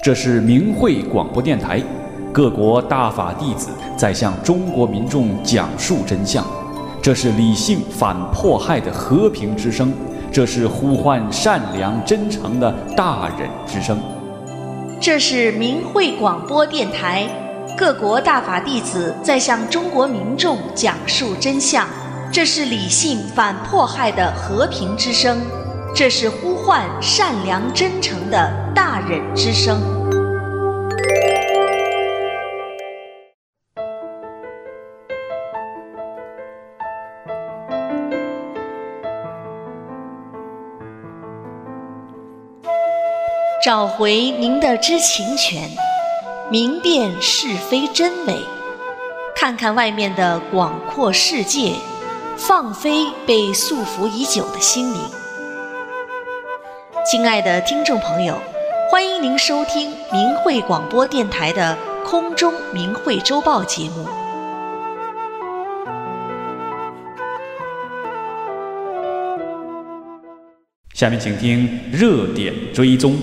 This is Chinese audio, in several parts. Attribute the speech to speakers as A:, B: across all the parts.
A: 这是明慧广播电台，各国大法弟子在向中国民众讲述真相。这是理性反迫害的和平之声，这是呼唤善良真诚的大忍之声。
B: 这是明慧广播电台，各国大法弟子在向中国民众讲述真相。这是理性反迫害的和平之声，这是呼唤善良真诚的大忍之声。找回您的知情权，明辨是非真伪，看看外面的广阔世界，放飞被束缚已久的心灵。亲爱的听众朋友，欢迎您收听明慧广播电台的空中明慧周报节目。
A: 下面请听热点追踪。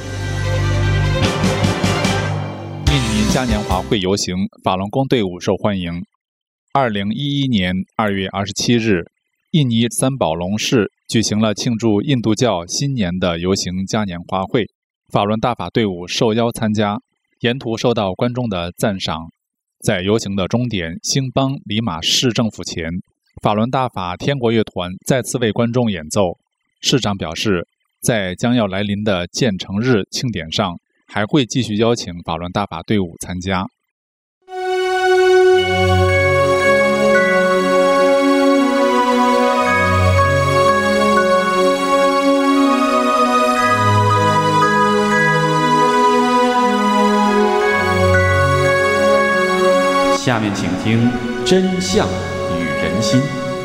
C: 印尼嘉年华会游行，法轮功队伍受欢迎。2011年2月27日，印尼三宝龙市举行了庆祝印度教新年的游行嘉年华会，法轮大法队伍受邀参加，沿途受到观众的赞赏。在游行的终点兴邦里马市政府前，法轮大法天国乐团再次为观众演奏。市长表示，在将要来临的建成日庆典上，还会继续邀请法轮大法队伍参加。
A: 下面请听真相与人心。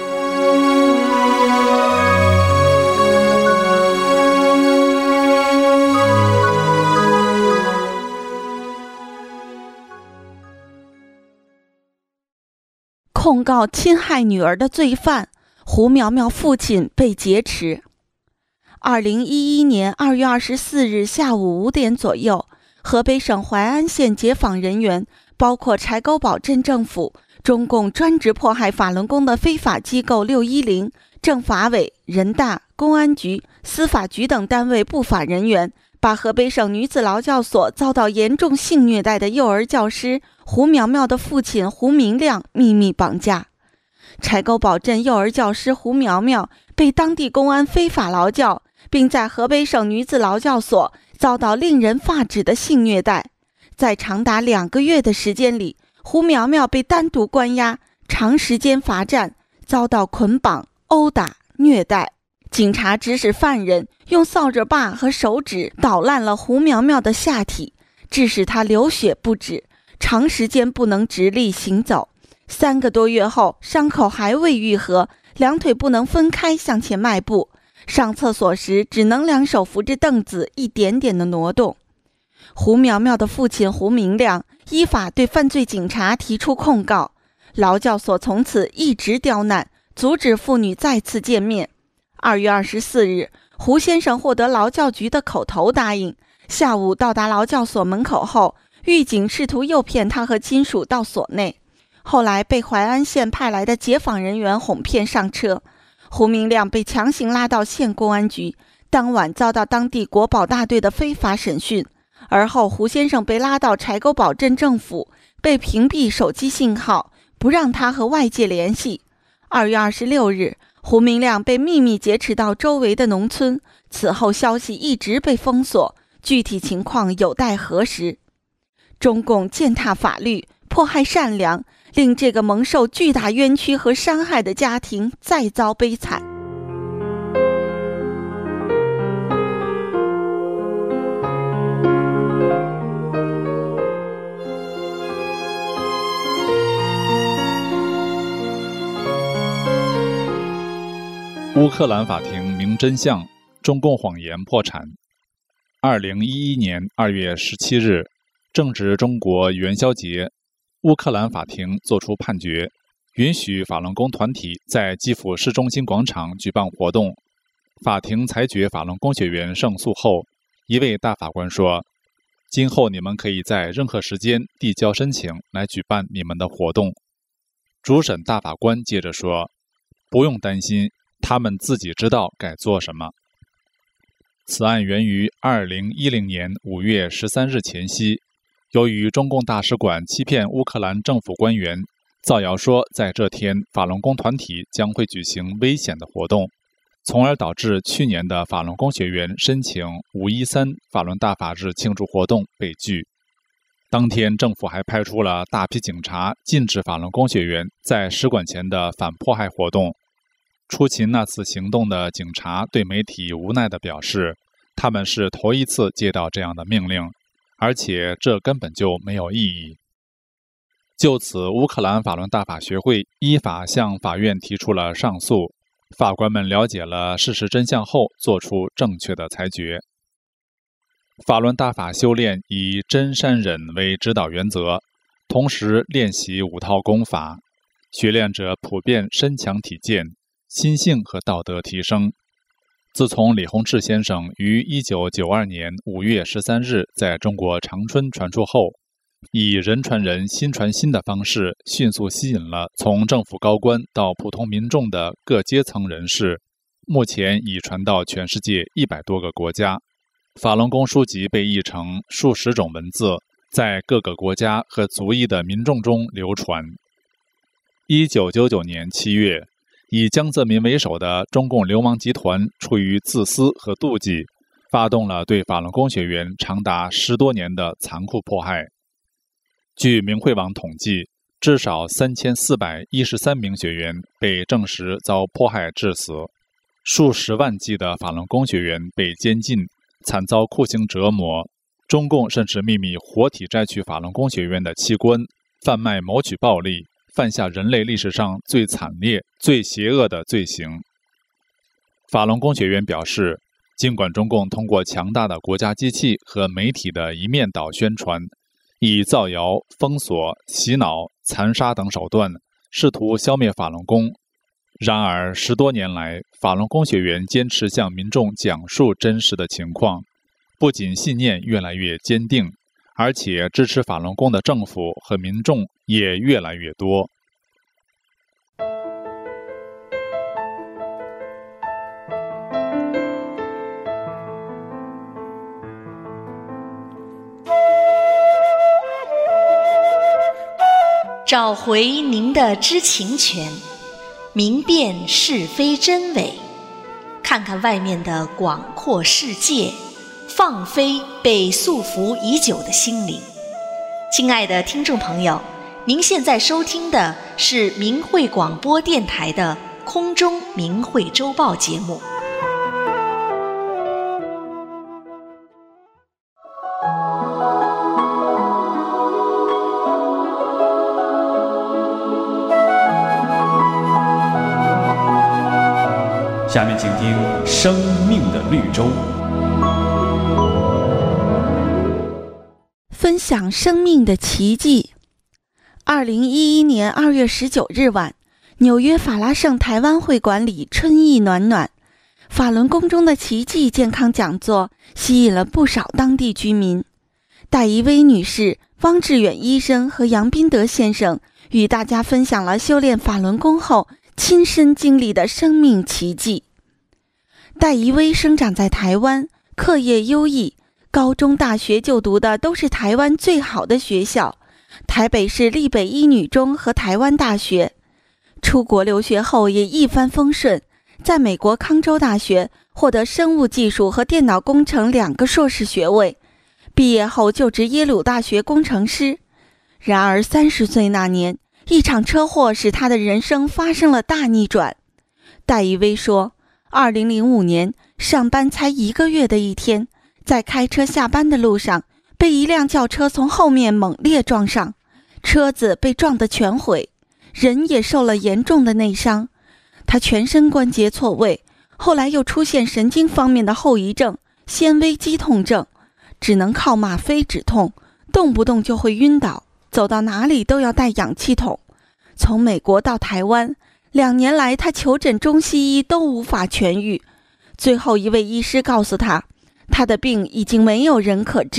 D: 控告侵害女儿的罪犯胡苗苗父亲被劫持。2011年2月24日下午5点左右，河北省淮安县解访人员，包括柴沟堡镇政府、中共专职迫害法轮功的非法机构610、政法委、人大、公安局、司法局等单位不法人员，把河北省女子劳教所遭到严重性虐待的幼儿教师胡苗苗的父亲胡明亮秘密绑架。柴沟堡镇幼儿教师胡苗苗被当地公安非法劳教，并在河北省女子劳教所遭到令人发指的性虐待。在长达2个月的时间里，胡苗苗被单独关押，长时间罚站，遭到捆绑、殴打、虐待。警察指使犯人用扫帚把和手指捣烂了胡苗苗的下体，致使她流血不止，长时间不能直立行走。3个多月后，伤口还未愈合，两腿不能分开向前迈步，上厕所时只能两手扶着凳子一点点的挪动。胡苗苗的父亲胡明亮依法对犯罪警察提出控告，劳教所从此一直刁难，阻止父女再次见面。2月24日，胡先生获得劳教局的口头答应，下午到达劳教所门口后，狱警试图诱骗他和亲属到所内，后来被淮安县派来的解访人员哄骗上车。胡明亮被强行拉到县公安局，当晚遭到当地国保大队的非法审讯。而后胡先生被拉到柴沟堡镇政府，被屏蔽手机信号，不让他和外界联系。2月26日，胡明亮被秘密劫持到周围的农村，此后消息一直被封锁，具体情况有待核实。中共践踏法律，迫害善良，令这个蒙受巨大冤屈和伤害的家庭再遭悲惨。
C: 乌克兰法庭明真相，中共谎言破产。2011年2月17日，正值中国元宵节，乌克兰法庭作出判决，允许法轮功团体在基辅市中心广场举办活动。法庭裁决法轮功学员胜诉后，一位大法官说：“ 今后你们可以在任何时间递交申请来举办你们的活动。主审大法官接着说，不用担心，他们自己知道该做什么。此案源于2010年5月13日前夕，由于中共大使馆欺骗乌克兰政府官员，造谣说在这天法轮功团体将会举行危险的活动，从而导致去年的法轮功学员申请513法轮大法日庆祝活动被拒。当天政府还派出了大批警察，禁止法轮功学员在使馆前的反迫害活动。出勤那次行动的警察对媒体无奈地表示，他们是头一次接到这样的命令，而且这根本就没有意义。就此，乌克兰法轮大法学会依法向法院提出了上诉。法官们了解了事实真相后，做出正确的裁决。法轮大法修炼以真善忍为指导原则，同时练习5套功法，学练者普遍身强体健，心性和道德提升。自从李洪志先生于1992年5月13日在中国长春传出后，以人传人心传心的方式迅速吸引了从政府高官到普通民众的各阶层人士，目前已传到全世界100多个国家。法轮功书籍被译成数十种文字，在各个国家和族裔的民众中流传。1999年7月，以江泽民为首的中共流氓集团出于自私和妒忌，发动了对法轮功学员长达10多年的残酷迫害。据明慧网统计，至少3413名学员被证实遭迫害致死，数十万计的法轮功学员被监禁，惨遭酷刑折磨。中共甚至秘密活体摘取法轮功学员的器官，贩卖谋取暴利，犯下人类历史上最惨烈、最邪恶的罪行。法轮功学员表示，尽管中共通过强大的国家机器和媒体的一面倒宣传，以造谣、封锁、洗脑、残杀等手段试图消灭法轮功，然而10多年来，法轮功学员坚持向民众讲述真实的情况，不仅信念越来越坚定，而且支持法轮功的政府和民众也越来越多。
B: 找回您的知情权，明辨是非真伪，看看外面的广阔世界，放飞被束缚已久的心灵。亲爱的听众朋友，您现在收听的是明慧广播电台的空中明慧周报节目。
A: 下面请听《生命的绿洲》，
D: 分享生命的奇迹。2011年2月19日晚，纽约法拉盛台湾会馆里春意暖暖，法轮功中的奇迹健康讲座吸引了不少当地居民。戴怡薇女士、汪志远医生和杨斌德先生与大家分享了修炼法轮功后亲身经历的生命奇迹。戴怡薇生长在台湾，课业优异，高中大学就读的都是台湾最好的学校，台北市立北一女中和台湾大学。出国留学后也一帆风顺，在美国康州大学获得生物技术和电脑工程2个硕士学位，毕业后就职耶鲁大学工程师。然而30岁那年，一场车祸使他的人生发生了大逆转。戴怡薇说，2005年上班才1个月的一天，在开车下班的路上，被一辆轿车从后面猛烈撞上，车子被撞得全毁，人也受了严重的内伤。他全身关节错位，后来又出现神经方面的后遗症，纤维肌痛症，只能靠吗啡止痛，动不动就会晕倒，走到哪里都要带氧气筒。从美国到台湾2年来，他求诊中西医都无法痊愈。最后一位医师告诉他，他的病已经没有人可治，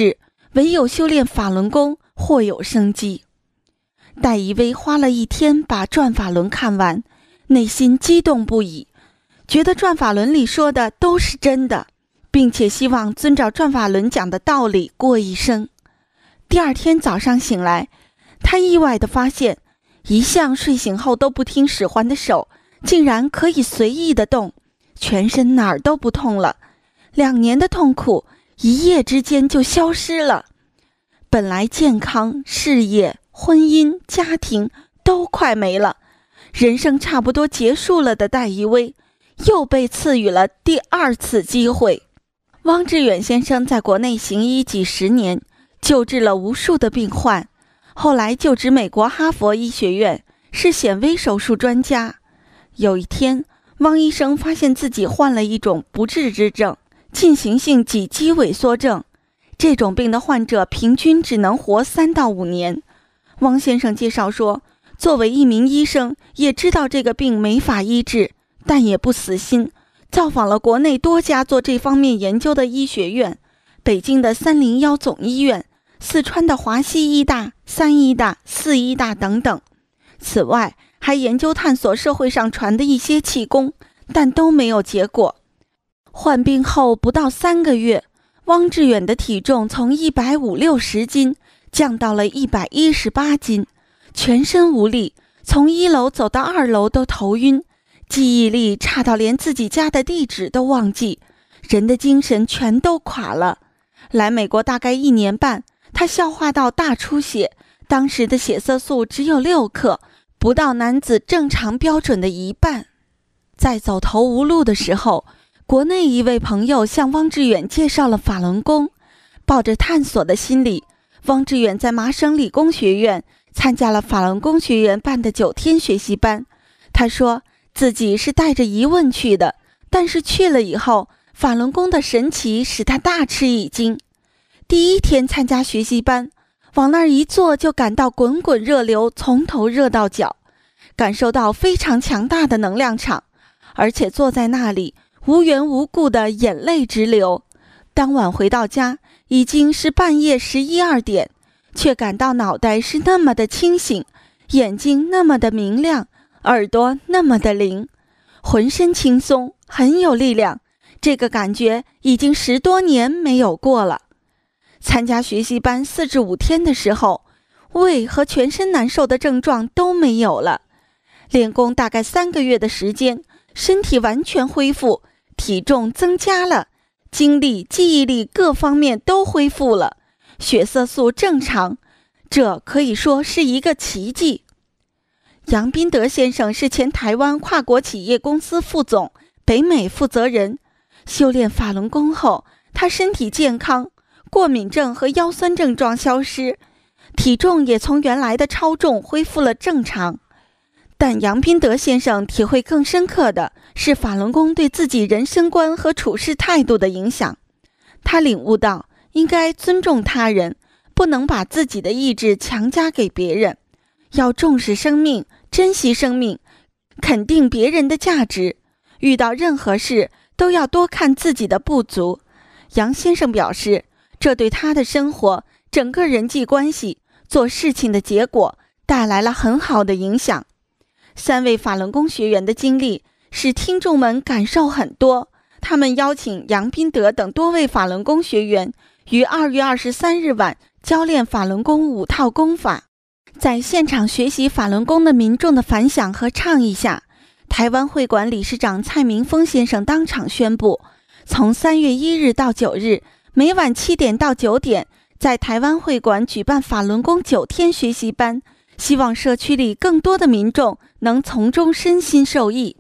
D: 唯有修炼法轮功或有生机。戴一威花了一天把《转法轮》看完，内心激动不已，觉得《转法轮》里说的都是真的，并且希望遵照《转法轮》讲的道理过一生。第二天早上醒来，他意外地发现，一向睡醒后都不听使唤的手，竟然可以随意地动，全身哪儿都不痛了。2年的痛苦，一夜之间就消失了。本来健康、事业、婚姻、家庭都快没了，人生差不多结束了的戴一威，又被赐予了第2次机会。汪志远先生在国内行医几10年，救治了无数的病患，后来就职美国哈佛医学院，是显微手术专家。有一天，汪医生发现自己患了一种不治之症，进行性脊肌萎缩症。这种病的患者平均只能活3到5年。汪先生介绍说，作为一名医生，也知道这个病没法医治，但也不死心，造访了国内多家做这方面研究的医学院，北京的301总医院，四川的华西医大、3医大、4医大等等。此外，还研究探索社会上传的一些气功，但都没有结果。患病后不到3个月，汪志远的体重从150-160斤降到了118斤，全身无力，从1楼走到2楼都头晕，记忆力差到连自己家的地址都忘记，人的精神全都垮了。来美国大概1年半，他消化道大出血，当时的血色素只有6克，不到男子正常标准的1半。在走投无路的时候，国内一位朋友向汪志远介绍了法轮功，抱着探索的心理，汪志远在麻省理工学院参加了法轮功学员办的9天学习班。他说自己是带着疑问去的，但是去了以后，法轮功的神奇使他大吃一惊。第1天参加学习班，往那儿一坐就感到滚滚热流从头热到脚，感受到非常强大的能量场，而且坐在那里无缘无故的眼泪直流。当晚回到家，已经是半夜11、12点，却感到脑袋是那么的清醒，眼睛那么的明亮，耳朵那么的灵，浑身轻松，很有力量。这个感觉已经10多年没有过了。参加学习班4至5天的时候，胃和全身难受的症状都没有了。练功大概3个月的时间，身体完全恢复，体重增加了，精力、记忆力各方面都恢复了，血色素正常，这可以说是一个奇迹。杨斌德先生是前台湾跨国企业公司副总、北美负责人。修炼法轮功后，他身体健康，过敏症和腰酸症状消失，体重也从原来的超重恢复了正常。但杨斌德先生体会更深刻的是法轮功对自己人生观和处事态度的影响。他领悟到应该尊重他人，不能把自己的意志强加给别人，要重视生命，珍惜生命，肯定别人的价值，遇到任何事都要多看自己的不足。杨先生表示，这对他的生活、整个人际关系、做事情的结果带来了很好的影响。3位法轮功学员的经历使听众们感受很多，他们邀请杨斌德等多位法轮功学员于2月23日晚教练法轮功5套功法。在现场学习法轮功的民众的反响和倡议下，台湾会馆理事长蔡明峰先生当场宣布，从3月1日到9日，每晚7点到9点，在台湾会馆举办法轮功9天学习班，希望社区里更多的民众能从中身心受益。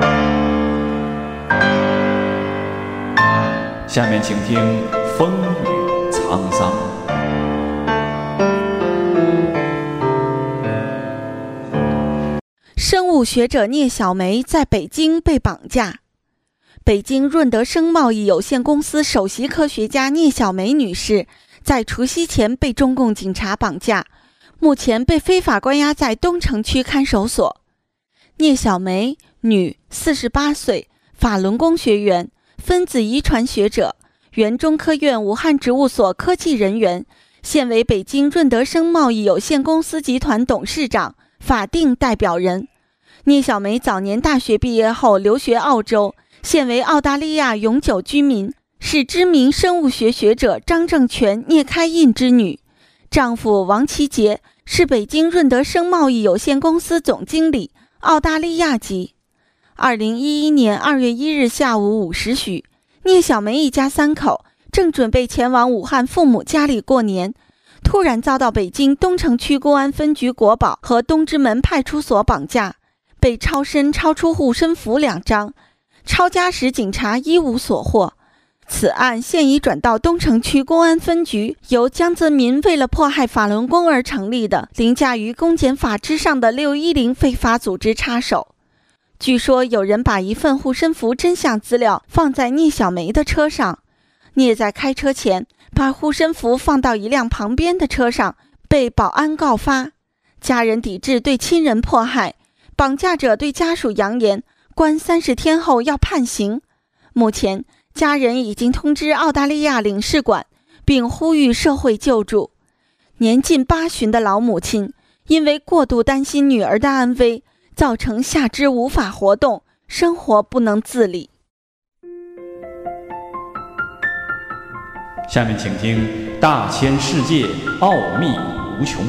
A: 下面请听风雨沧桑。
D: 生物学者聂小梅在北京被绑架。北京润德生贸易有限公司首席科学家聂小梅女士在除夕前被中共警察绑架，目前被非法关押在东城区看守所。聂小梅，女，48岁，法轮功学员，分子遗传学者，原中科院武汉植物所科技人员， 现为北京润德生贸易有限公司集团董事长、法定代表人。聂小梅早年大学毕业后留学澳洲，现为澳大利亚永久居民，是知名生物学学者张正全、聂开印之女。丈夫王其杰是北京润德生贸易有限公司总经理，澳大利亚籍。2011年2月1日下午5时许，聂小梅一家3口正准备前往武汉父母家里过年，突然遭到北京东城区公安分局国保和东直门派出所绑架，被超身超出护身符2张，抄家时警察一无所获。此案现已转到东城区公安分局，由江泽民为了迫害法轮功而成立的凌驾于公检法之上的610非法组织插手。据说有人把一份护身符真相资料放在聂小梅的车上，聂在开车前把护身符放到一辆旁边的车上，被保安告发。家人抵制对亲人迫害，绑架者对家属扬言关30天后要判刑。目前家人已经通知澳大利亚领事馆，并呼吁社会救助。年近80的老母亲因为过度担心女儿的安危，造成下肢无法活动，生活不能自理。
A: 下面请听大千世界奥秘无穷。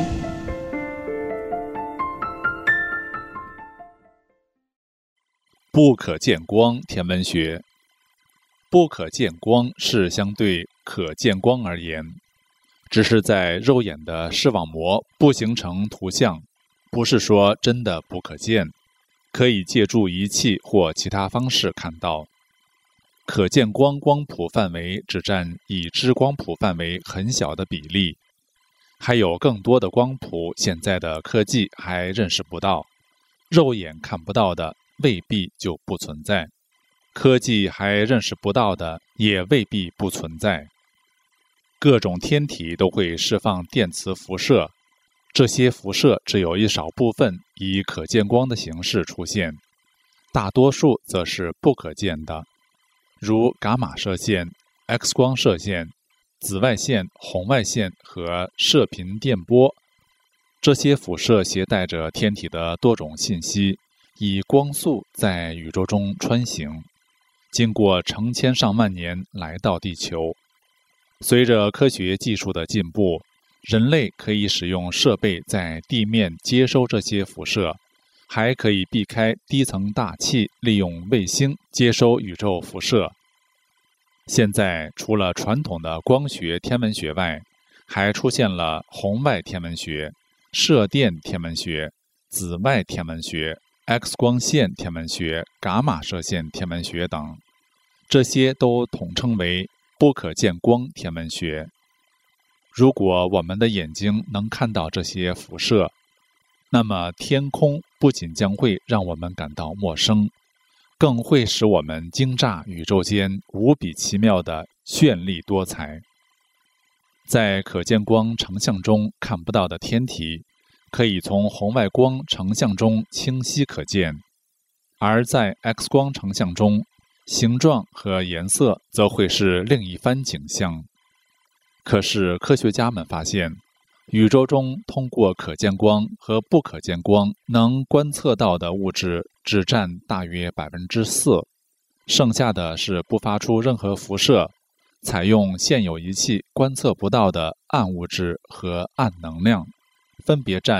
C: 不可见光天文学。不可见光是相对可见光而言，只是在肉眼的视网膜不形成图像，不是说真的不可见，可以借助仪器或其他方式看到。可见光光谱范围只占已知光谱范围很小的比例，还有更多的光谱现在的科技还认识不到，肉眼看不到的未必就不存在。科技还认识不到的也未必不存在。各种天体都会释放电磁辐射，这些辐射只有一少部分以可见光的形式出现，大多数则是不可见的，如伽马射线、X 光射线、紫外线、红外线和射频电波。这些辐射携带着天体的多种信息，以光速在宇宙中穿行，经过成千上万年来到地球。随着科学技术的进步，人类可以使用设备在地面接收这些辐射，还可以避开低层大气，利用卫星接收宇宙辐射。现在除了传统的光学天文学外，还出现了红外天文学、射电天文学、紫外天文学、X 光线天文学、伽马射线天文学等，这些都统称为不可见光天文学。如果我们的眼睛能看到这些辐射，那么天空不仅将会让我们感到陌生，更会使我们惊乍宇宙间无比奇妙的绚丽多彩。在可见光成像中看不到的天体，可以从红外光成像中清晰可见，而在 X 光成像中，形状和颜色则会是另一番景象。可是科学家们发现，宇宙中通过可见光和不可见光能观测到的物质只占大约 4%， 剩下的是不发出任何辐射，采用现有仪器观测不到的暗物质和暗能量，分别占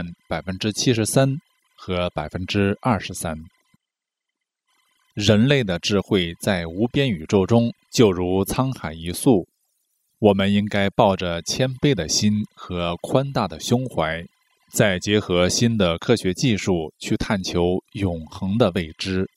C: 73% 和 23%。人类的智慧在无边宇宙中就如沧海一粟，我们应该抱着谦卑的心和宽大的胸怀，再结合新的科学技术去探求永恒的未知。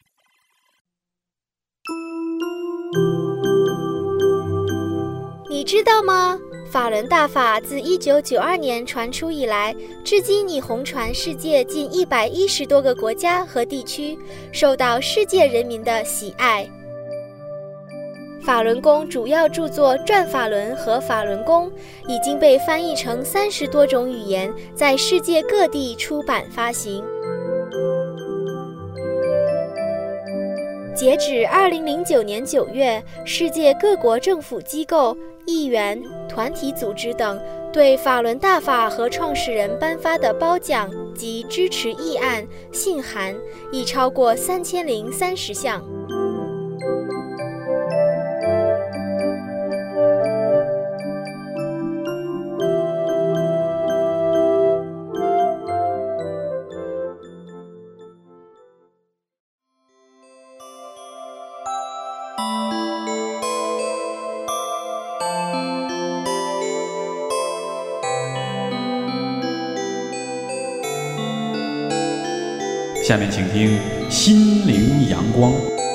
E: 你知道吗？法轮大法自1992年传出以来，至今已红传世界近110多个国家和地区，受到世界人民的喜爱。法轮功主要著作《转法轮》和《法轮功》已经被翻译成30多种语言，在世界各地出版发行。截止2009年9月，世界各国政府机构、议员、团体组织等对法轮大法和创始人颁发的褒奖及支持议案、信函已超过3030项。
A: 下面请听《心灵阳光》。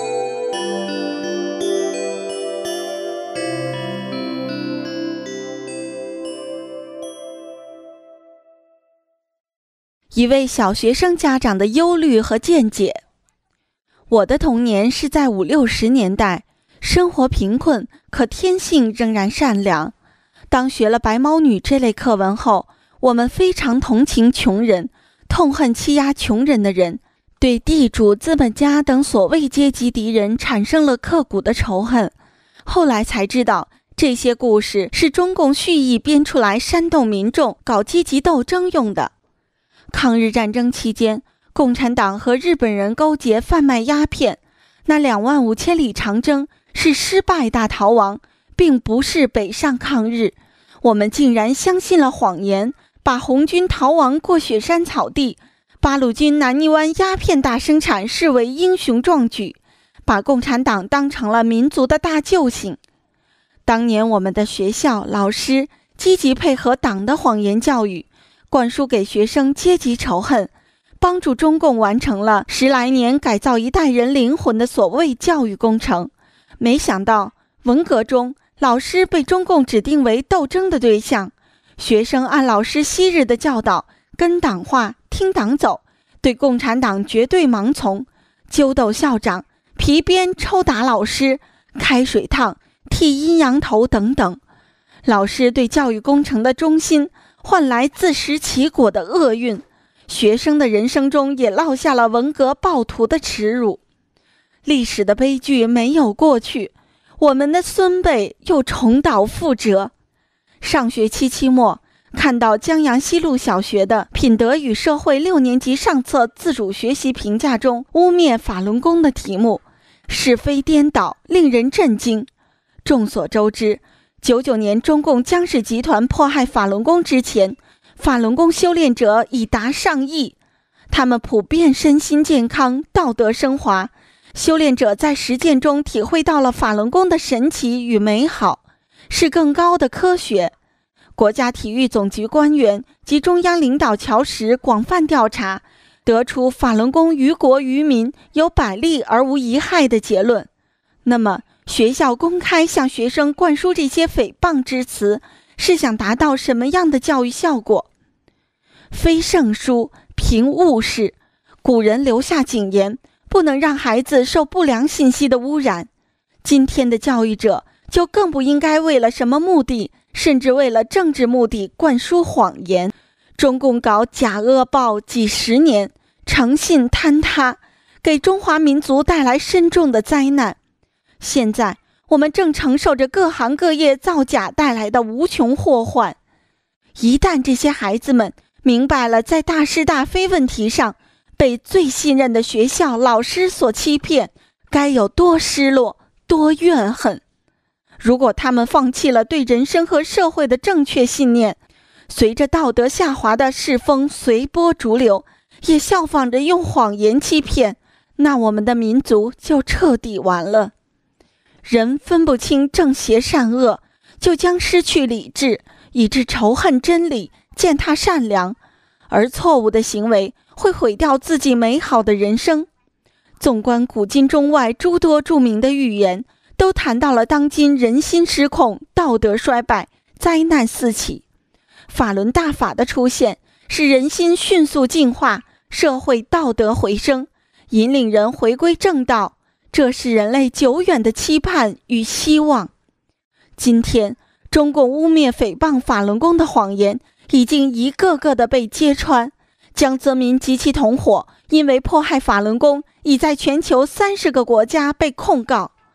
D: 一位小学生家长的忧虑和见解。我的童年是在50、60年代，生活贫困，可天性仍然善良。当学了白毛女这类课文后，我们非常同情穷人，痛恨欺压穷人的人，对地主、资本家等所谓阶级敌人产生了刻骨的仇恨。后来才知道，这些故事是中共蓄意编出来煽动民众搞阶级斗争用的。抗日战争期间，共产党和日本人勾结贩卖鸦片，那25000里长征是失败大逃亡，并不是北上抗日。我们竟然相信了谎言，把红军逃亡过雪山草地，八路军南泥湾鸦片大生产视为英雄壮举，把共产党当成了民族的大救星。当年我们的学校老师积极配合党的谎言教育，灌输给学生阶级仇恨，帮助中共完成了10来年改造一代人灵魂的所谓教育工程。没想到文革中，老师被中共指定为斗争的对象，学生按老师昔日的教导，跟党话，听党走，对共产党绝对盲从，揪斗校长，皮鞭抽打老师，开水烫，剃阴阳头等等。老师对教育工程的忠心，换来自食其果的厄运，学生的人生中也落下了文革暴徒的耻辱。历史的悲剧没有过去，我们的孙辈又重蹈覆辙。上学期期末，看到江阳西路小学的品德与社会6年级上册自主学习评价中污蔑法轮功的题目，是非颠倒，令人震惊。众所周知，99年中共江氏集团迫害法轮功之前，法轮功修炼者已达上亿，他们普遍身心健康，道德升华。修炼者在实践中体会到了法轮功的神奇与美好，是更高的科学。国家体育总局官员及中央领导乔实广泛调查，得出法轮功于国于民有百利而无一害的结论。那么学校公开向学生灌输这些诽谤之词，是想达到什么样的教育效果？非圣书，凭物事。古人留下警言，不能让孩子受不良信息的污染。今天的教育者就更不应该为了什么目的，甚至为了政治目的灌输谎言。中共搞假恶报几10年，诚信坍塌，给中华民族带来深重的灾难。现在我们正承受着各行各业造假带来的无穷祸患。一旦这些孩子们明白了在大是大非问题上被最信任的学校老师所欺骗，该有多失落，多怨恨。如果他们放弃了对人生和社会的正确信念，随着道德下滑的世风随波逐流，也效仿着用谎言欺骗，那我们的民族就彻底完了。人分不清正邪善恶，就将失去理智，以致仇恨真理，践踏善良，而错误的行为会毁掉自己美好的人生。纵观古今中外诸多著名的预言，都谈到了当今人心失控，道德衰败，灾难四起。法轮大法的出现，使人心迅速净化，社会道德回升，引领人回归正道，这是人类久远的期盼与希望。今天，中共污蔑诽谤法轮功的谎言已经一个个的被揭穿。江泽民及其同伙因为迫害法轮功，已在全球30个国家被控告。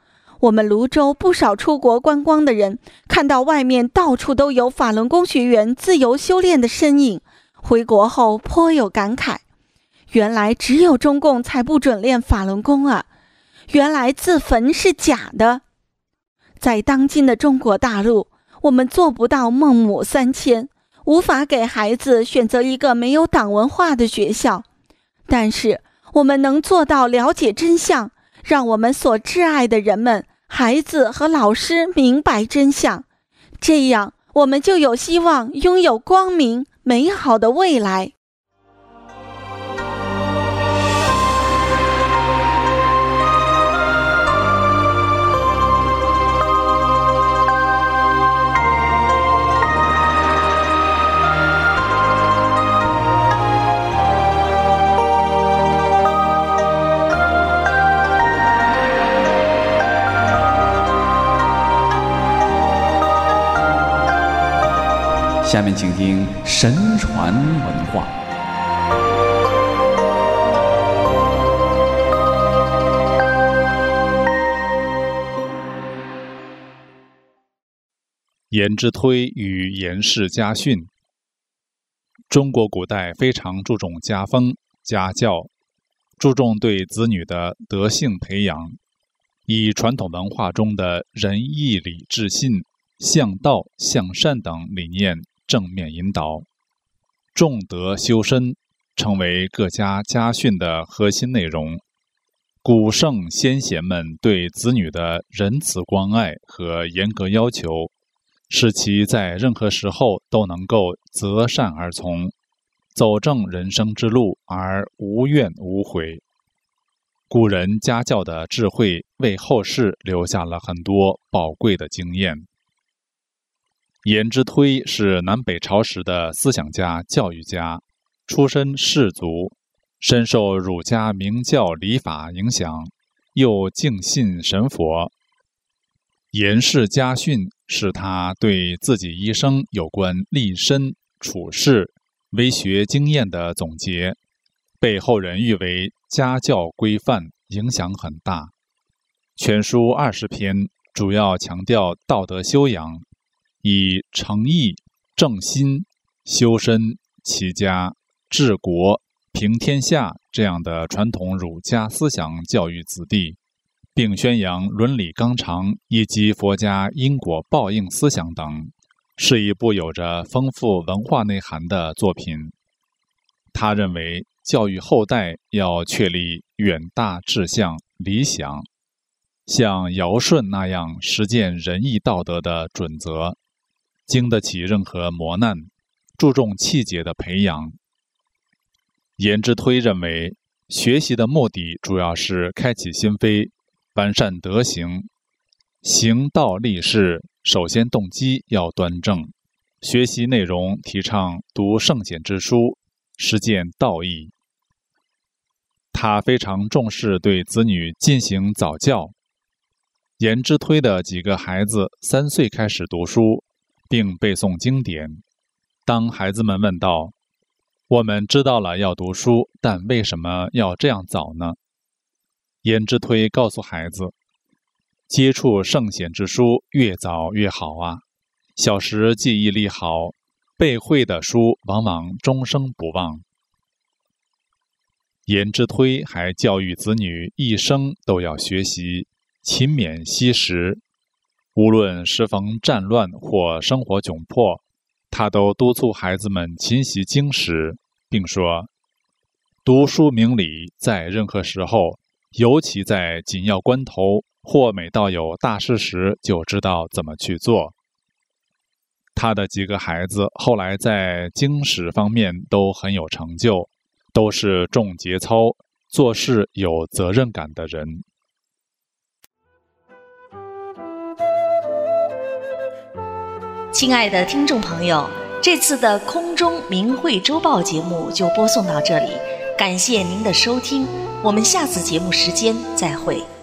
D: 我们泸州不少出国观光的人看到外面到处都有法轮功学员自由修炼的身影，回国后颇有感慨，原来只有中共才不准练法轮功啊，原来自焚是假的。在当今的中国大陆，我们做不到孟母三迁，无法给孩子选择一个没有党文化的学校，但是我们能做到了解真相，让我们所挚爱的人们、孩子和老师明白真相，这样我们就有希望拥有光明美好的未来。
A: 下面请听神传文化。
C: 颜之推与颜氏家训。中国古代非常注重家风、家教，注重对子女的德性培养，以传统文化中的仁义礼智信、向道向善等理念正面引导，重德修身成为各家家训的核心内容。古圣先贤们对子女的仁慈关爱和严格要求，使其在任何时候都能够择善而从，走正人生之路而无怨无悔。古人家教的智慧为后世留下了很多宝贵的经验。颜之推是南北朝时的思想家、教育家，出身士族，深受儒家明教礼法影响，又敬信神佛。颜氏家训是他对自己一生有关立身、处世、为学经验的总结，被后人誉为家教规范，影响很大。全书20篇，主要强调道德修养，以诚意、正心、修身、齐家、治国、平天下这样的传统儒家思想教育子弟，并宣扬伦理纲常以及佛家因果报应思想等，是一部有着丰富文化内涵的作品。他认为教育后代要确立远大志向、理想，像尧舜那样实践仁义道德的准则，经得起任何磨难，注重气节的培养。颜之推认为，学习的目的主要是开启心扉，完善德行。行道立事，首先动机要端正。学习内容提倡读圣贤之书，实践道义。他非常重视对子女进行早教。颜之推的几个孩子3岁开始读书，并背诵经典。当孩子们问道：“我们知道了要读书，但为什么要这样早呢？”颜之推告诉孩子：“接触圣贤之书越早越好啊！小时记忆力好，背会的书往往终生不忘。”颜之推还教育子女一生都要学习，勤勉惜时。无论时逢战乱或生活窘迫，他都督促孩子们勤习经史，并说：“读书明理，在任何时候，尤其在紧要关头或每到有大事时，就知道怎么去做。”他的几个孩子后来在经史方面都很有成就，都是重节操、做事有责任感的人。
B: 亲爱的听众朋友，这次的空中明慧周报节目就播送到这里，感谢您的收听，我们下次节目时间再会。